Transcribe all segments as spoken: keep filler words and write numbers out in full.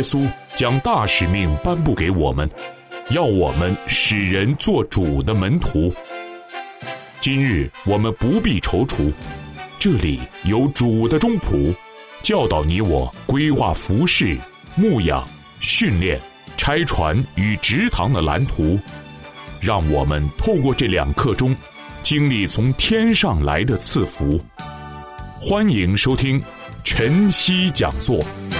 稣将大使命颁布给我们，要我们使人做主的门徒。今日我们不必踌躇，这里有主的中仆，教导你我规划服事、牧养、训练、拆船与植堂的蓝图，让我们透过这两刻钟，经历从天上来的赐福。欢迎收听晨曦讲座。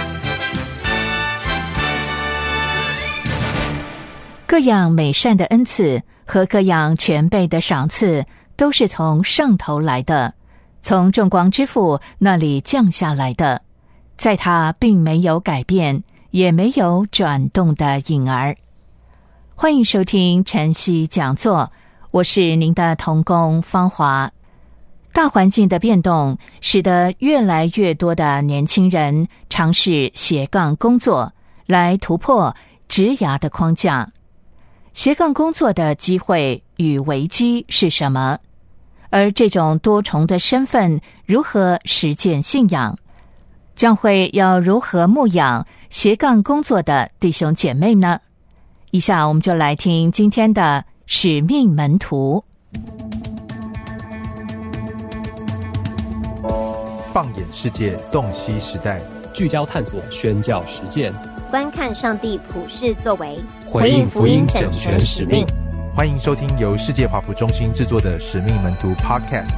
各样美善的恩赐和各样全备的赏赐，都是从上头来的，从众光之父那里降下来的，在他并没有改变，也没有转动的影儿。欢迎收听晨曦讲座，我是您的同工芳华。大环境的变动使得越来越多的年轻人尝试斜杠工作，来突破职涯的框架。斜杠工作的机会与危机是什么？而这种多重的身份如何实践信仰？教会要如何牧养斜杠工作的弟兄姐妹呢？以下我们就来听今天的使命门徒。 放眼世界，洞悉时代， 聚焦探索，宣教实践， 观看上帝普世作为， 回应福音整全使命。 欢迎收听由世界华福中心制作的使命门徒 Podcast。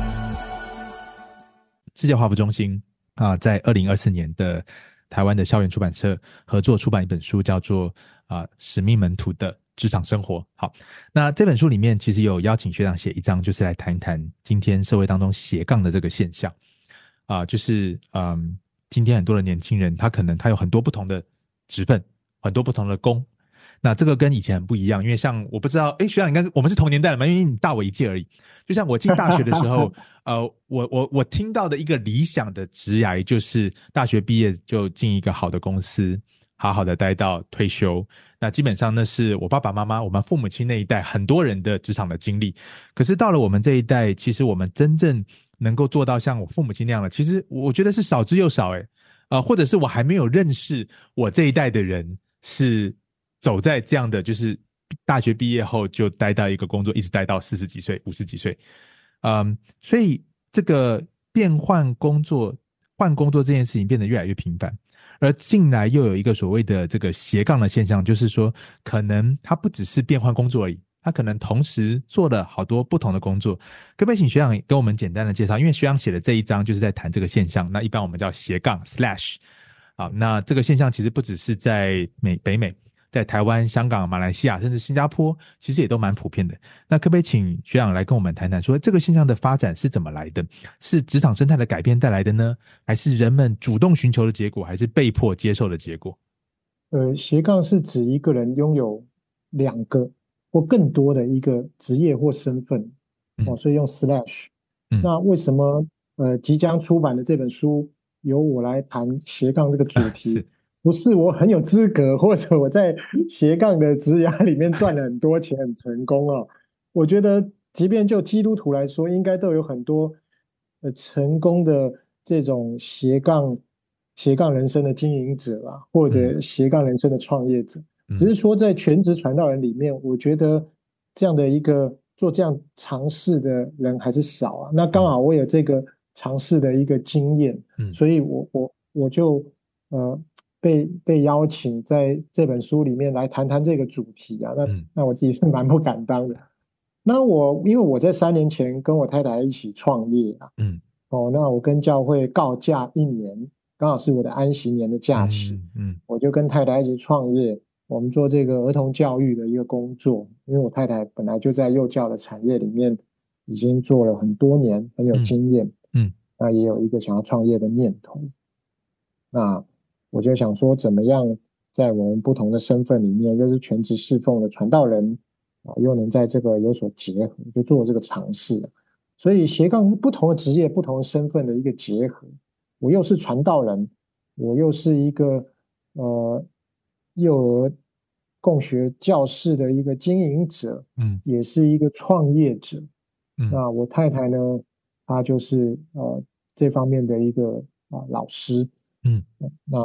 世界华福中心啊，在二零二四年的台湾的校园出版社合作出版一本书，叫做啊使命门徒的职场生活。好，那这本书里面其实有邀请学长写一章，就是来谈一谈今天社会当中斜杠的这个现象啊，就是嗯，今天很多的年轻人，他可能他有很多不同的职分，很多不同的工。那这个跟以前很不一样，因为像我不知道，诶，学长应该我们是同年代的嘛，因为你大我一届而已。就像我进大学的时候，呃，我我我听到的一个理想的职涯，就是大学毕业就进一个好的公司，好好的待到退休。那基本上那是我爸爸妈妈、我们父母亲那一代很多人的职场的经历。可是到了我们这一代，其实我们真正能够做到像我父母亲那样的，其实我觉得是少之又少，诶，呃，或者是我还没有认识我这一代的人是走在这样的，就是大学毕业后就待到一个工作，一直待到四十几岁、五十几岁。嗯，所以这个变换工作、换工作这件事情变得越来越频繁，而近来又有一个所谓的这个斜杠的现象，就是说，可能他不只是变换工作而已，他可能同时做了好多不同的工作。可不可以请学长跟我们简单的介绍？因为学长写的这一章就是在谈这个现象，那一般我们叫斜杠 slash。好，那这个现象其实不只是在美北美，在台湾、香港、马来西亚甚至新加坡，其实也都蛮普遍的。那可不可以请学长来跟我们谈谈，说这个现象的发展是怎么来的？是职场生态的改变带来的呢？还是人们主动寻求的结果，还是被迫接受的结果？ 呃，斜杠是指一个人拥有两个或更多的一个职业或身份， 嗯、 哦，所以用 slash。 嗯、 那为什么呃即将出版的这本书由我来谈斜杠这个主题？是不是我很有资格，或者我在斜杠的职涯里面赚了很多钱很成功哦？我觉得即便就基督徒来说，应该都有很多呃成功的这种斜杠斜杠人生的经营者啦，或者斜杠人生的创业者。 嗯、 只是说在全职传道人里面，我觉得这样的一个做这样尝试的人还是少啊。那刚好我有这个尝试的一个经验， 嗯、 所以我我我就呃。被被邀请在这本书里面来谈谈这个主题啊，那、嗯、那我自己是蛮不敢当的。那我因为我在三年前跟我太太一起创业啊，嗯，哦，那我跟教会告假一年，刚好是我的安息年的假期，嗯，嗯我就跟太太一起创业，我们做这个儿童教育的一个工作，因为我太太本来就在幼教的产业里面已经做了很多年，很有经验，嗯，嗯那也有一个想要创业的念头，那。我就想说怎么样在我们不同的身份里面，又是全职侍奉的传道人啊，又能在这个有所结合，就做这个尝试。所以斜杠是不同的职业不同的身份的一个结合，我又是传道人，我又是一个呃幼儿共学教室的一个经营者，嗯，也是一个创业者，嗯，那我太太呢，她就是呃这方面的一个啊、呃、老师。嗯，那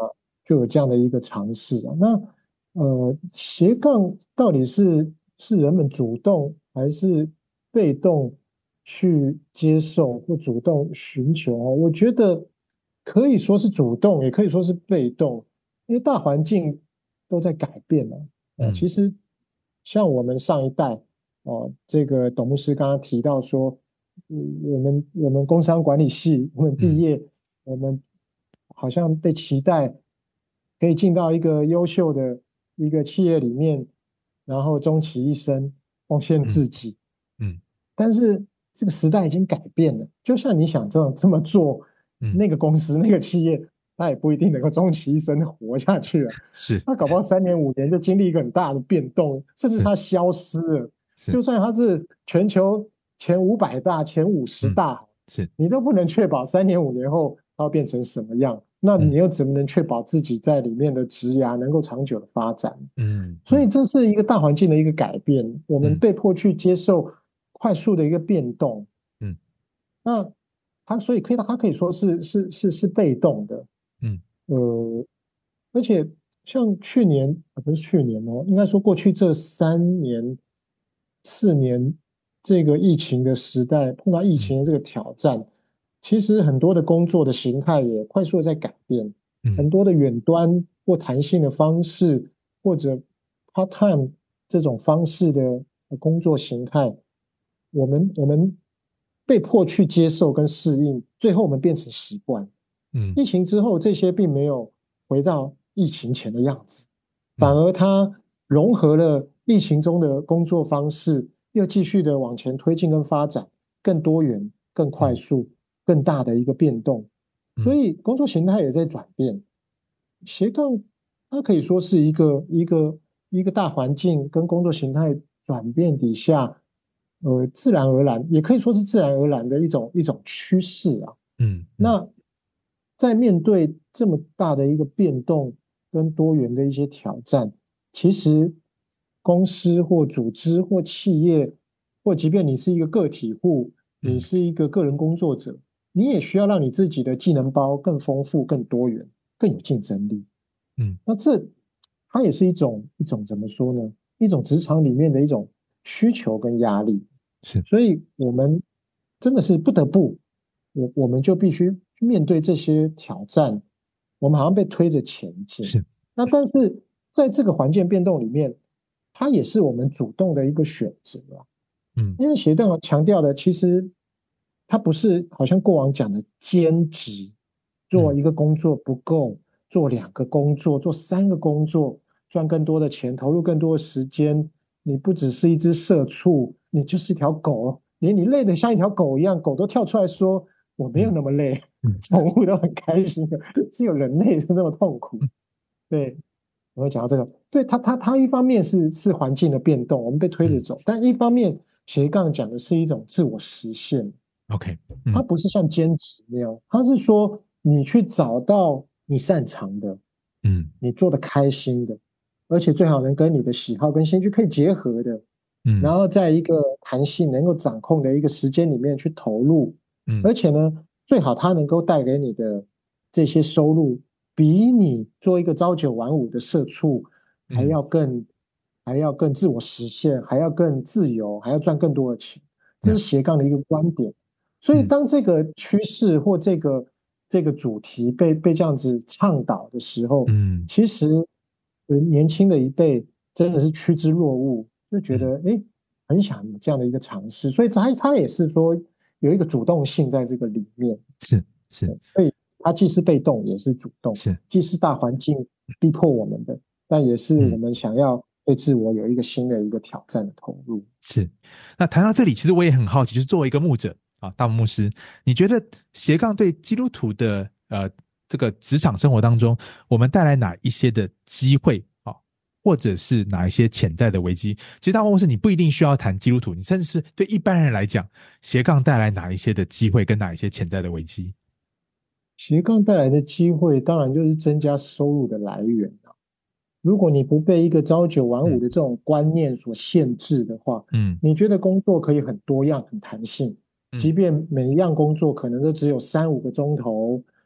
就有这样的一个尝试啊。那呃，斜杠到底是是人们主动还是被动去接受或主动寻求啊？我觉得可以说是主动，也可以说是被动，因为大环境都在改变了。呃、 嗯其实像我们上一代哦、呃，这个董牧师刚刚提到说，嗯，我们我们工商管理系，我们毕业， 嗯我们好像被期待可以进到一个优秀的一个企业里面，然后终其一生奉献嗯自己。 嗯但是这个时代已经改变了，就像你想这种这么做， 嗯， 那个公司那个企业，它也不一定能够终其一生活下去啊。 是它搞不好三年五年就经历一个很大的变动，甚至是它消失了。 是就算它是全球前五百大、前五十嗯大， 是你都不能确保三年五年后它会变成什么样。那嗯你又怎么能确保自己在里面的职涯能够长久的发展？ 嗯所以这是一个大环境的一个改变，我们嗯被迫去接受快速的一个变动。 嗯那它所以可以，它可以说是是是是被动的。 嗯呃，而且像去年，呃，不是去年哦，应该说过去这三年、四年，这个疫情的时代，碰到疫情的这个挑战，其实很多的工作的形态也快速的在改变，很嗯多的远端或弹性的方式，或者 part time 这种方式的工作形态，我们我们被迫去接受跟适应，最后我们变成习惯。 嗯疫情之后，这些并没有回到疫情前的样子，反嗯而它融合了疫情中的工作方式，又继续的往前推进跟发展，更多元、更快速、更大的一个变动。所嗯以工作形态也在转变。斜杠它可以说是一个一个一个大环境跟工作形态转变底下，呃，自然而然，也可以说是自然而然的一种一种趋势啊。 嗯那在面对这么大的一个变动跟多元的一些挑战，其实公司或组织或企业，或即便你是一个个体户，你嗯是一个个人工作者，你也需要让你自己的技能包更丰富、更多元、更有竞争力。 嗯那这它也是一种一种怎么说呢？一种职场里面的一种需求跟压力。 是所以我们真的是不得不，我我们就必须面对这些挑战，我们好像被推着前进。 是那但是在这个环境变动里面，它也是我们主动的一个选择啊。 嗯因为斜杠强调的，其实它不是好像过往讲的兼职，做一个工作不够，做两个工作，做三个工作，赚更多的钱，投入更多的时间。你不只是一只社畜，你就是一条狗，连你累得像一条狗一样，狗都跳出来说我没有那么累， 嗯宠物都很开心的，只有人类是那么痛苦。对，我会讲到这个，对它它它一方面是是环境的变动，我们被推着走，但一方面斜杠讲的是一种自我实现。 OK 它嗯不是像兼职那样，它是说你去找到你擅长的， 嗯你做的开心的，而且最好能跟你的喜好跟兴趣可以结合的， 嗯然后在一个弹性能够掌控的一个时间里面去投入， 嗯而且呢，最好它能够带给你的这些收入，比你做一个朝九晚五的社畜还要更，还要更自我实现，还要更自由，还要赚更多的钱。这是斜杠的一个观点。所以当这个趋势或这个这个主题被被这样子倡导的时候， 嗯其实呃年轻的一辈真的是趋之若鹜，就觉得哎、诶很想有这样的一个尝试，所以他他也是说有一个主动性在这个里面。 是是， 所以它既是被动也是主动， 是既是大环境逼迫我们的，但也是我们想要对自我有一个新的一个挑战的投入。 是。那谈到这里，其实我也很好奇，就是作为一个牧者啊，大牧师，你觉得斜杠对基督徒的呃这个职场生活当中，我们带来哪一些的机会啊，或者是哪一些潜在的危机？其实大牧师你不一定需要谈基督徒，你甚至是对一般人来讲，斜杠带来哪一些的机会跟哪一些潜在的危机？ 斜杠带来的机会，当然就是增加收入的来源啊。如果你不被一个朝九晚五的这种观念所限制的话， 嗯， 你觉得工作可以很多样、很弹性， 嗯即便每一样工作可能都只有三五个钟头，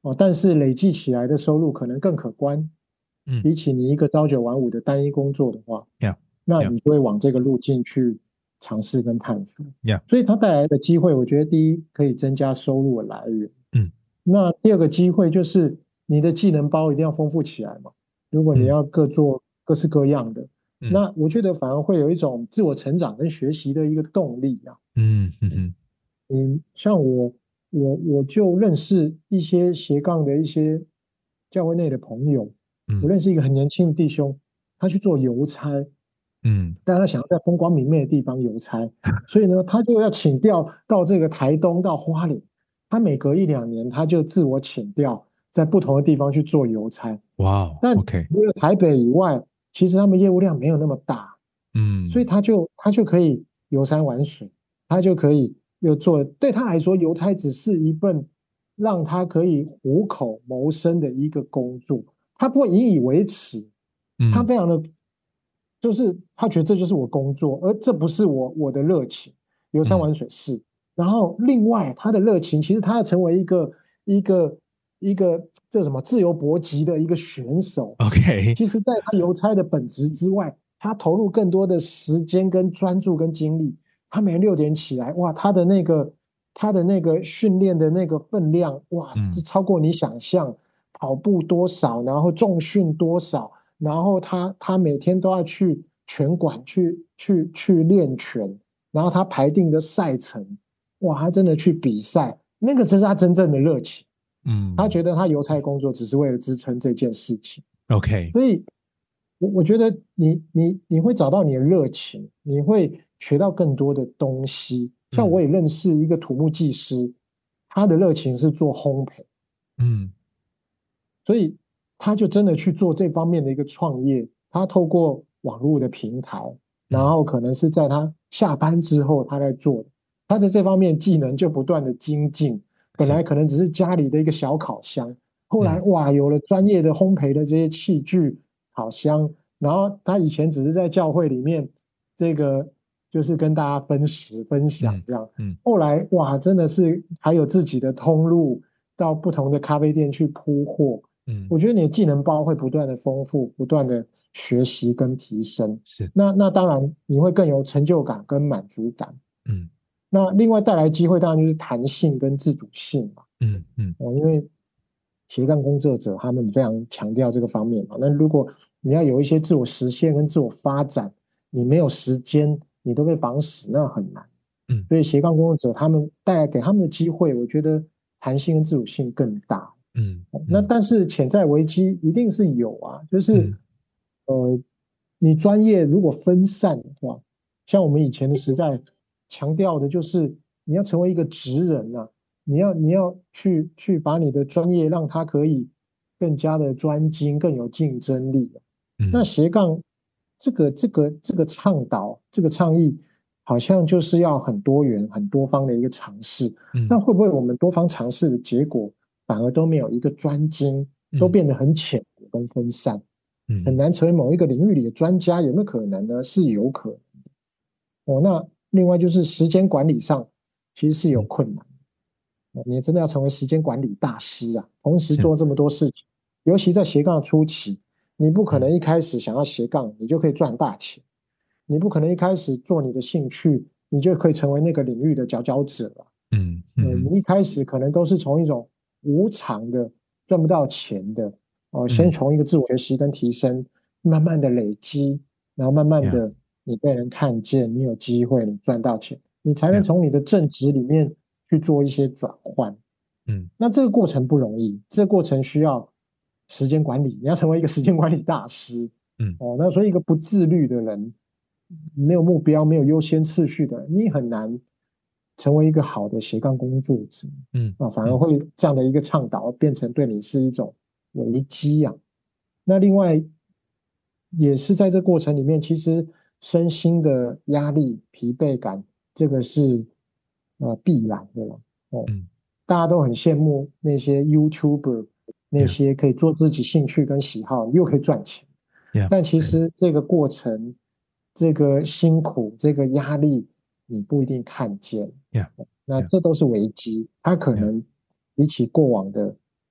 哦，但是累计起来的收入可能更可观。 嗯， 比起你一个朝九晚五的单一工作的话， yeah, 那你就会往这个路径去尝试跟探索。 yeah, 所以它带来的机会，我觉得第一可以增加收入的来源。 嗯， 那第二个机会就是你的技能包一定要丰富起来嘛。如果你要各做各式各样的， 嗯、 那我觉得反而会有一种自我成长跟学习的一个动力啊。 嗯嗯嗯， 嗯，像我我我就认识一些斜杠的一些教会内的朋友。 嗯， 我认识一个很年轻的弟兄，他去做邮差， 嗯， 但他想要在风光明媚的地方邮差，所以呢，他就要请调到这个台东到花莲，他每隔一两年他就自我请调，在不同的地方去做邮差。 哇， 但 OK， 除了台北以外，其实他们业务量没有那么大， 嗯， 所以他就他就可以游山玩水，他就可以又做，对他来说，邮差只是一份让他可以糊口谋生的一个工作。他不会引以为耻，他非常的，就是他觉得这就是我工作，而这不是我我的热情。游山玩水是，然后另外他的热情，其实他要成为一个一个一个这什么自由搏击的一个选手。 OK， 其实在他邮差的本职之外，他投入更多的时间跟专注跟精力。他每天六点起来，哇，他的那个他的那个训练的那个分量，哇，这超过你想象。跑步多少，然后重训多少，然后他他每天都要去拳馆去去去练拳，然后他排定的赛程，哇，他真的去比赛，那个才是他真正的热情。嗯，他觉得他邮差工作只是为了支撑这件事情。 OK， 所以我我觉得你你你会找到你的热情，你会学到更多的东西。像我也认识一个土木技师，他的热情是做烘焙。嗯。所以他就真的去做这方面的一个创业，他透过网络的平台，然后可能是在他下班之后他在做的，他在这方面技能就不断的精进。本来可能只是家里的一个小烤箱，后来哇有了专业的烘焙的这些器具、烤箱，然后他以前只是在教会里面这个就是跟大家分食分享这样，嗯，后来哇真的是还有自己的通路，到不同的咖啡店去铺货。嗯，我觉得你的技能包会不断的丰富，不断的学习跟提升。是，那那当然你会更有成就感跟满足感。嗯，那另外带来机会当然就是弹性跟自主性嘛。嗯嗯，哦，因为斜杠工作者他们非常强调这个方面嘛。那如果你要有一些自我实现跟自我发展，你没有时间，你都被绑死，那很难。嗯，所以斜杠工作者他们带来给他们的机会，我觉得弹性跟自主性更大。嗯，那但是潜在危机一定是有啊，就是、嗯、呃，你专业如果分散的话，像我们以前的时代强调的就是你要成为一个职人啊，你要你要去去把你的专业让它可以更加的专精，更有竞争力。嗯、那斜杠这个这个这个倡导这个倡议，好像就是要很多元、很多方的一个尝试。嗯、那会不会我们多方尝试的结果？反而都没有一个专精，都变得很浅跟分散，嗯，很难成为某一个领域里的专家，有没有可能呢？是有可能的。哦，那另外就是时间管理上其实是有困难的，你真的要成为时间管理大师啊，同时做这么多事情，尤其在斜杠初期，你不可能一开始想要斜杠，你就可以赚大钱，你不可能一开始做你的兴趣，你就可以成为那个领域的佼佼者了。嗯嗯，你一开始可能都是从一种无偿的赚不到钱的哦，先从一个自我学习跟提升，嗯、慢慢的累积，然后慢慢的你被人看见，你有机会你赚到钱，你才能从你的正职里面去做一些转换。嗯，那这个过程不容易，这个过程需要时间管理，你要成为一个时间管理大师。嗯，哦，那所以一个不自律的人，没有目标，没有优先次序的人，你很难成为一个好的斜杠工作者。嗯，啊，反而会这样的一个倡导变成对你是一种危机啊。那另外也是在这过程里面，其实身心的压力、疲惫感，这个是呃必然的了。哦，嗯、大家都很羡慕那些 YouTuber， 那些可以做自己兴趣跟喜好，又可以赚钱。Yeah, 但其实这个过程，这个辛苦，这个压力，你不一定看见。Yeah, 那这都是危机，它可能比起过往的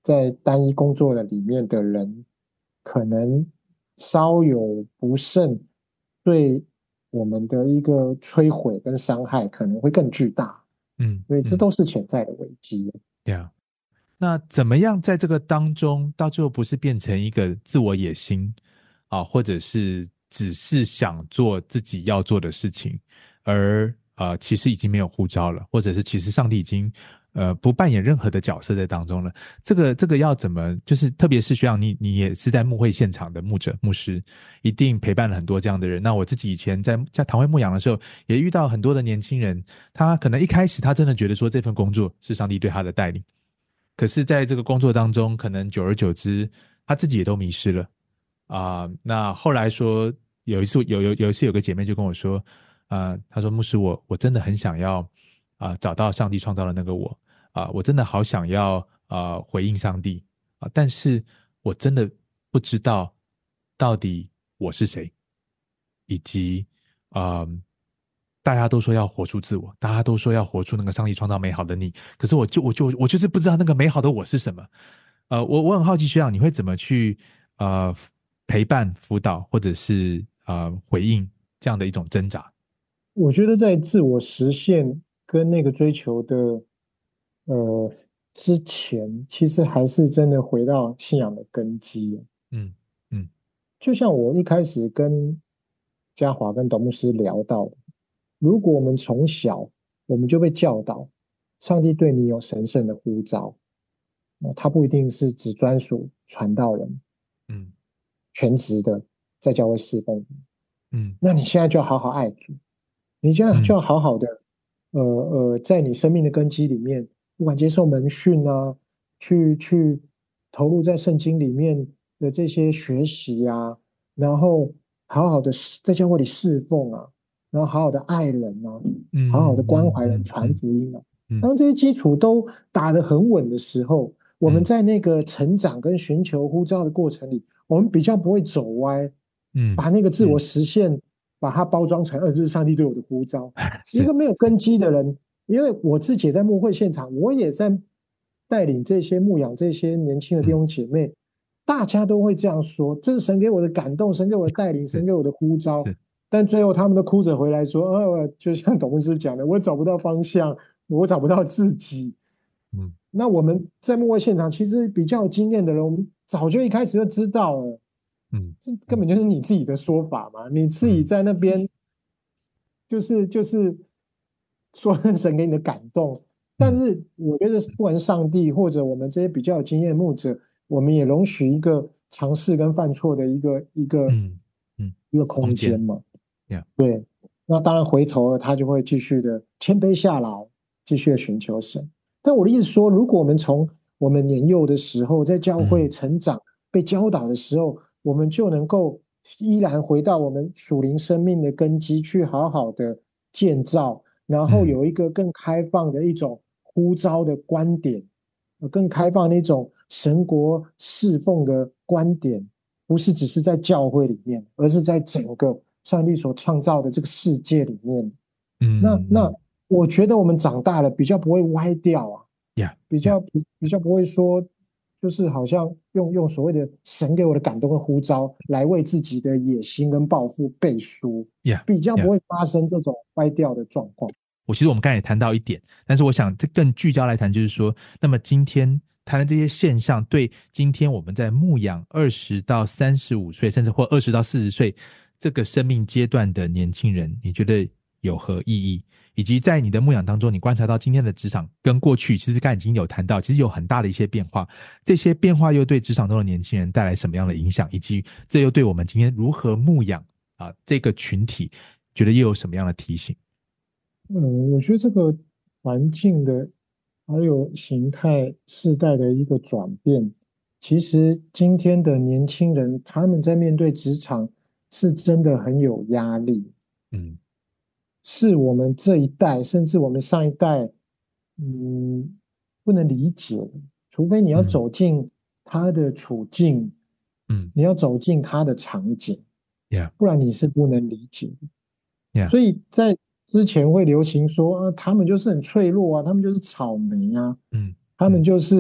在单一工作的里面的人，可能稍有不慎，对我们的一个摧毁跟伤害可能会更巨大。 嗯， 所以这都是潜在的危机。 对啊。那怎么样在这个当中，到最后不是变成一个自我野心啊，或者是只是想做自己要做的事情，而呃其实已经没有呼召了，或者是其实上帝已经呃不扮演任何的角色在当中了。这个这个要怎么，就是特别是学长你你也是在牧会现场的牧者牧师，一定陪伴了很多这样的人。那我自己以前在在堂会牧养的时候，也遇到很多的年轻人，他可能一开始他真的觉得说这份工作是上帝对他的带领。可是在这个工作当中，可能久而久之他自己也都迷失了啊、呃。那后来说有一次有有有一次有个姐妹就跟我说啊、呃，她说牧师我我真的很想要啊、呃、找到上帝创造的那个我啊、呃，我真的好想要啊、呃、回应上帝啊、呃，但是我真的不知道到底我是谁，以及啊、呃大家都说要活出自我，大家都说要活出那个上帝创造美好的你，可是我就我就我就是不知道那个美好的我是什么。呃，我我很好奇学长，你会怎么去呃陪伴、辅导，或者是呃回应这样的一种挣扎？ 我觉得在自我实现跟那个追求的呃之前，其实还是真的回到信仰的根基。 嗯嗯， 就像我一开始跟嘉华跟董牧师聊到的，如果我们从小我们就被教导，上帝对你有神圣的呼召，他不一定是只专属传道人， 嗯， 全职的在教会侍奉， 嗯， 那你现在就要好好爱主，你现在就要好好的，呃呃，在你生命的根基里面，不管接受门训啊，去去投入在圣经里面的这些学习啊，然后好好的在教会里侍奉啊，然后好好的爱人啊， 嗯， 好好的关怀人、 嗯传福音啊。 嗯， 当这些基础都打得很稳的时候，我们在那个成长跟寻求呼召的过程里，我们比较不会走歪， 嗯， 把那个自我实现，把它包装成，呃，这是上帝对我的呼召。一个没有根基的人，因为我自己也在牧会现场，我也在带领这些牧养这些年轻的弟兄姐妹，大家都会这样说，这是神给我的感动，神给我的带领，神给我的呼召。但最后他们都哭着回来说，呃，就像董牧师讲的，我找不到方向，我找不到自己。 嗯， 那我们在牧会现场，其实比较有经验的人，我们早就一开始就知道了。 嗯， 这根本就是你自己的说法嘛，你自己在那边就是就是说神给你的感动，但是我觉得不管是上帝或者我们这些比较有经验的牧者，我们也容许一个尝试跟犯错的一个一个嗯嗯一个空间嘛。 Yeah. 对，那当然回头了，他就会继续的谦卑下来，继续的寻求神。但我的意思说，如果我们从我们年幼的时候在教会成长、嗯、被教导的时候，我们就能够依然回到我们属灵生命的根基，去好好的建造，然后有一个更开放的一种呼召的观点，更开放的一种神国侍奉的观点，不是只是在教会里面，而是在整个上帝所创造的这个世界里面。嗯，那那我觉得我们长大了比较不会歪掉啊， yeah, 比较 yeah. 比较不会说，就是好像用用所谓的神给我的感动跟呼召来为自己的野心跟抱负背书， yeah, 比较不会发生这种歪掉的状况。 我其实我们刚才也谈到一点，但是我想这更聚焦来谈，就是说，那么今天谈的这些现象，对今天我们在牧养二十到三十五岁，甚至或二十到四十岁这个生命阶段的年轻人，你觉得有何意义？以及在你的牧养当中，你观察到今天的职场跟过去，其实刚才已经有谈到，其实有很大的一些变化。这些变化又对职场中的年轻人带来什么样的影响？以及这又对我们今天如何牧养啊这个群体，觉得又有什么样的提醒？ 嗯，我觉得这个环境的还有形态世代的一个转变，其实今天的年轻人他们在面对职场是真的很有压力。嗯，是我们这一代甚至我们上一代嗯不能理解的，除非你要走进他的处境，嗯，你要走进他的场景， yeah. 不然你是不能理解的。Yeah. 所以在之前会流行说啊，他们就是很脆弱啊，他们就是草莓啊，嗯，他们就是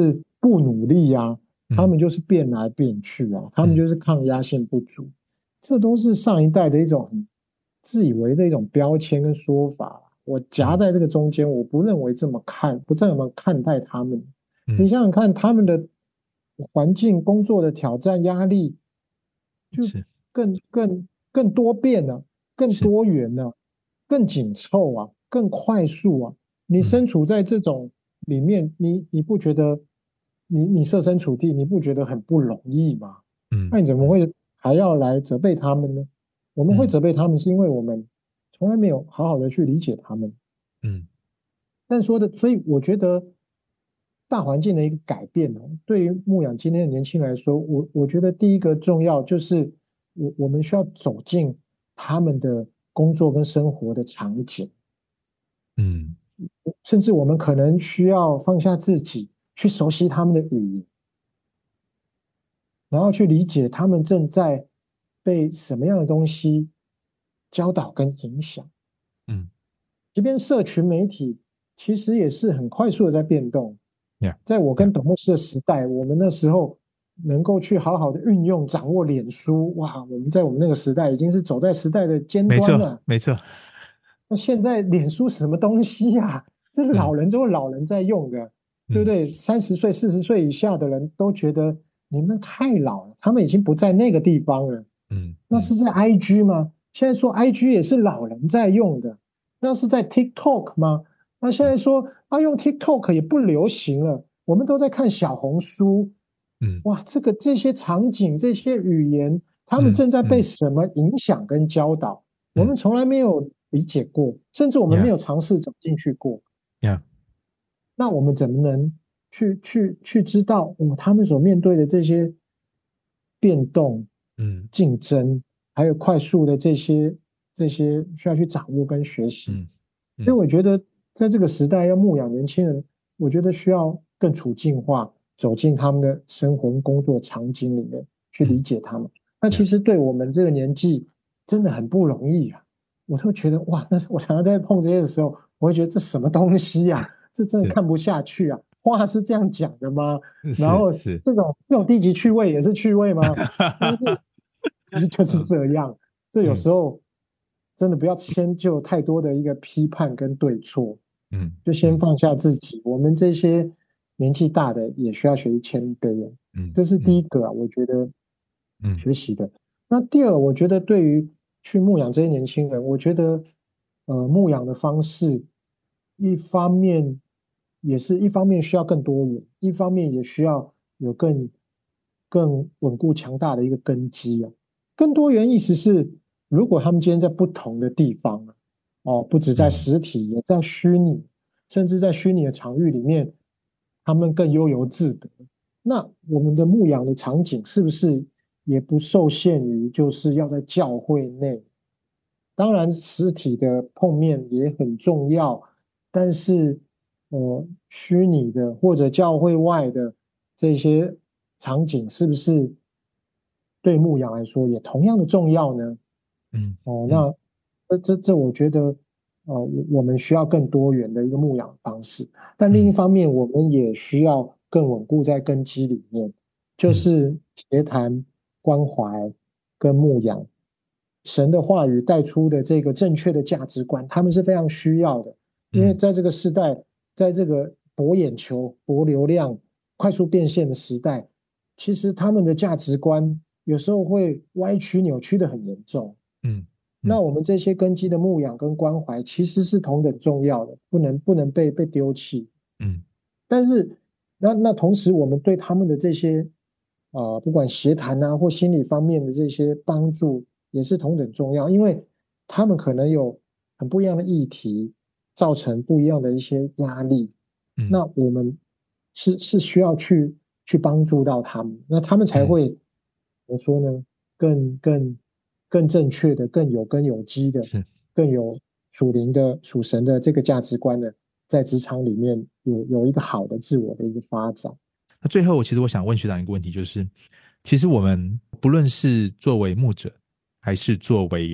不努力啊，他们就是变来变去啊，他们就是抗压性不足，这都是上一代的一种很自以为的一种标签跟说法。我夹在这个中间，我不认为这么看，不这么看待他们。你想想看，他们的环境、工作的挑战、压力，就更更更多变了，更多元了，更紧凑啊，更快速啊。你身处在这种里面，你你不觉得你你设身处地，你不觉得很不容易吗？嗯，那你怎么会还要来责备他们呢？我们会责备他们，是因为我们从来没有好好的去理解他们。嗯，但说的，所以我觉得大环境的一个改变哦，对于牧养今天的年轻人来说，我我觉得第一个重要就是我我们需要走进他们的工作跟生活的场景。嗯，甚至我们可能需要放下自己，去熟悉他们的语言，然后去理解他们正在被什么样的东西教导跟影响。嗯，即便社群媒体其实也是很快速的在变动。Yeah. 在我跟董牧师的时代，我们那时候能够去好好的运用掌握脸书，哇，我们在我们那个时代已经是走在时代的尖端了。 没错，没错。 那现在脸书什么东西呀、啊？这是老人中的老人在用的，嗯、对不对？三十岁、四十岁以下的人都觉得你们太老了，他们已经不在那个地方了。嗯，那是在 I G 吗？现在说 I G 也是老人在用的，那是在 TikTok 吗？那现在说啊，用 TikTok 也不流行了，我们都在看小红书。嗯，哇，这个这些场景、这些语言，他们正在被什么影响跟教导？嗯、我们从来没有理解过，甚至我们没有尝试走进去过。 Yeah. 那我们怎么能去去去知道，哦，他们所面对的这些变动、嗯，竞争，还有快速的这些这些需要去掌握跟学习？嗯嗯、所以我觉得。在这个时代要牧养年轻人，我觉得需要更处境化，走进他们的生活跟工作场景里面去理解他们。嗯、那其实对我们这个年纪真的很不容易啊！我都觉得哇，那我常常在碰这些的时候，我会觉得这什么东西呀、啊？这真的看不下去啊！话是这样讲的吗？然后这种这种低级趣味也是趣味吗？其实就是这样。这有时候真的不要先就太多的一个批判跟对错。嗯，就先放下自己。嗯、我们这些年纪大的也需要学习谦卑。嗯，这是第一个啊，嗯、我觉得，嗯，学习的。嗯、那第二，我觉得对于去牧养这些年轻人，我觉得，呃，牧养的方式，一方面也是一方面需要更多元，一方面也需要有更更稳固强大的一个根基啊。更多元意思是，如果他们今天在不同的地方啊。哦，不止在实体，也在虚拟，甚至在虚拟的场域里面，他们更悠游自得。那我们的牧养的场景是不是也不受限于就是要在教会内？当然，实体的碰面也很重要，但是呃，虚拟的或者教会外的这些场景，是不是对牧养来说也同样的重要呢？嗯，哦，那。这这这，我觉得，呃，我们需要更多元的一个牧养方式，但另一方面，我们也需要更稳固在根基里面，就是协谈、关怀跟牧养，神的话语带出的这个正确的价值观，他们是非常需要的，因为在这个时代，在这个博眼球、博流量、快速变现的时代，其实他们的价值观有时候会歪曲、扭曲的很严重，嗯。那我们这些根基的牧养跟关怀其实是同等重要的，不能不能被被丢弃。嗯，但是那那同时我们对他们的这些啊、呃，不管协谈啊或心理方面的这些帮助也是同等重要，因为他们可能有很不一样的议题，造成不一样的一些压力。嗯，那我们是是需要去去帮助到他们，那他们才会怎么说呢？更更。更正确的、更有根有基的、更有属灵的、属神的这个价值观的，在职场里面有有一个好的自我的一个发展。 那最后，其实我想问学长一个问题，就是其实我们不论是作为牧者，还是作为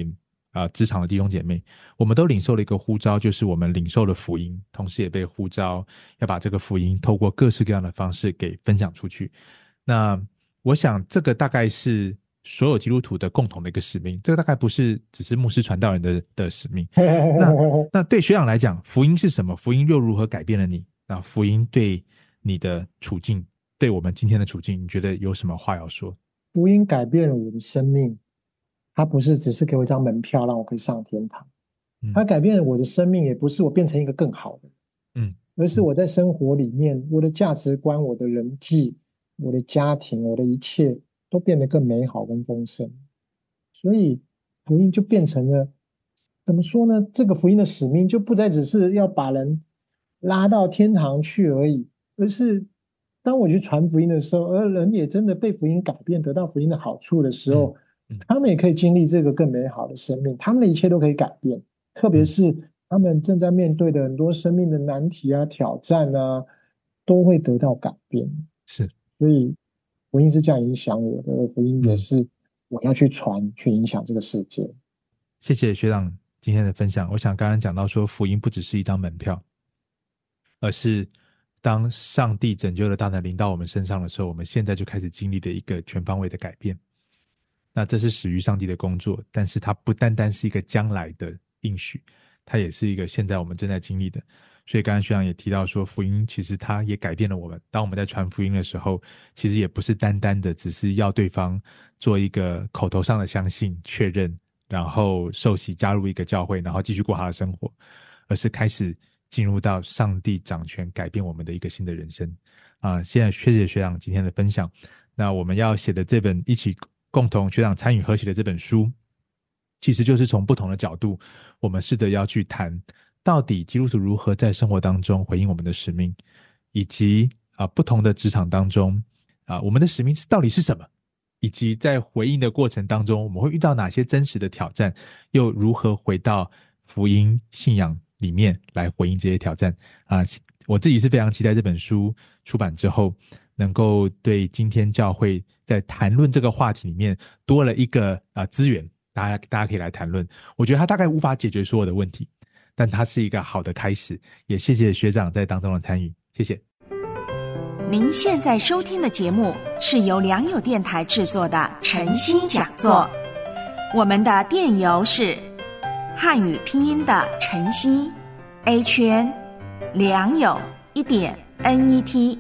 啊、呃、职场的弟兄姐妹，我们都领受了一个呼召，就是我们领受了福音，同时也被呼召要把这个福音透过各式各样的方式给分享出去。那我想这个大概是所有基督徒的共同的一个使命，这个大概不是只是牧师传道人的的使命。那那对学长来讲，福音是什么？福音又如何改变了你？那福音对你的处境，对我们今天的处境，你觉得有什么话要说？ 福音改变了我的生命，它不是只是给我一张门票让我可以上天堂，嗯、它改变了我的生命，也不是我变成一个更好的，嗯，而是我在生活里面，我的价值观、我的人际、我的家庭、我的一切都变得更美好、更丰盛。所以福音就变成了，怎么说呢？这个福音的使命就不再只是要把人拉到天堂去而已，而是当我去传福音的时候，而人也真的被福音改变，得到福音的好处的时候，嗯嗯、他们也可以经历这个更美好的生命，他们的一切都可以改变，特别是他们正在面对的很多生命的难题啊、挑战啊，都会得到改变。 是， 所以福音是这样影响我的，福音也是我要去传、嗯、去影响这个世界。 谢谢学长今天的分享。我想刚刚讲到说，福音不只是一张门票，而是当上帝拯救的大能临到我们身上的时候，我们现在就开始经历的一个全方位的改变。那这是始于上帝的工作，但是它不单单是一个将来的应许，它也是一个现在我们正在经历的。所以刚刚学长也提到说，福音其实它也改变了我们。当我们在传福音的时候，其实也不是单单的只是要对方做一个口头上的相信确认，然后受洗加入一个教会，然后继续过他的生活，而是开始进入到上帝掌权改变我们的一个新的人生啊、呃！现在谢谢学长今天的分享。那我们要写的这本一起共同学长参与合写的这本书，其实就是从不同的角度，我们试着要去谈到底基督徒如何在生活当中回应我们的使命，以及啊、呃、不同的职场当中啊、呃、我们的使命到底是什么，以及在回应的过程当中我们会遇到哪些真实的挑战，又如何回到福音信仰里面来回应这些挑战啊、呃！我自己是非常期待这本书出版之后，能够对今天教会在谈论这个话题里面多了一个啊、呃、资源，大家大家可以来谈论。我觉得它大概无法解决所有的问题，但它是一个好的开始。也谢谢学长在当中的参与，谢谢。 您现在收听的节目是由良友电台制作的晨星讲座，我们的电邮是汉语拼音的晨曦 A 圈良友一点 N E T，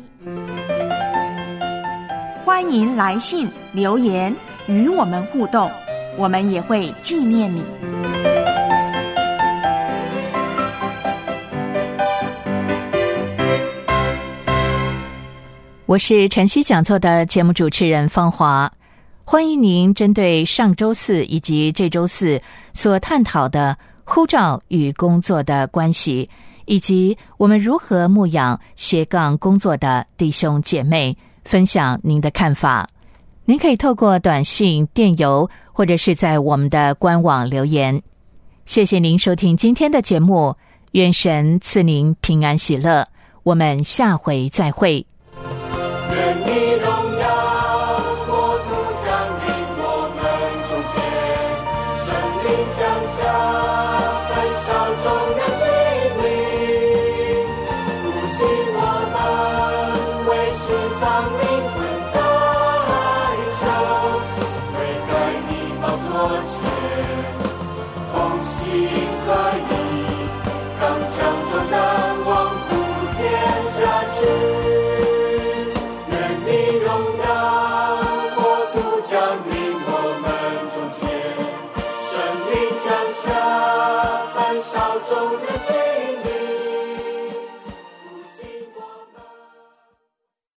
欢迎来信留言与我们互动，我们也会纪念你。 我是晨曦讲座的节目主持人方华，欢迎您针对上周四以及这周四所探讨的呼召与工作的关系，以及我们如何牧养斜杠工作的弟兄姐妹，分享您的看法。您可以透过短信、电邮，或者是在我们的官网留言。谢谢您收听今天的节目，愿神赐您平安喜乐，我们下回再会。 愿你荣耀国度降临我们中间，圣灵降下焚烧众人心灵，复兴我们为世丧灵魂代求，悔改你宝座前同心合一，刚强壮胆往普天下去。众人心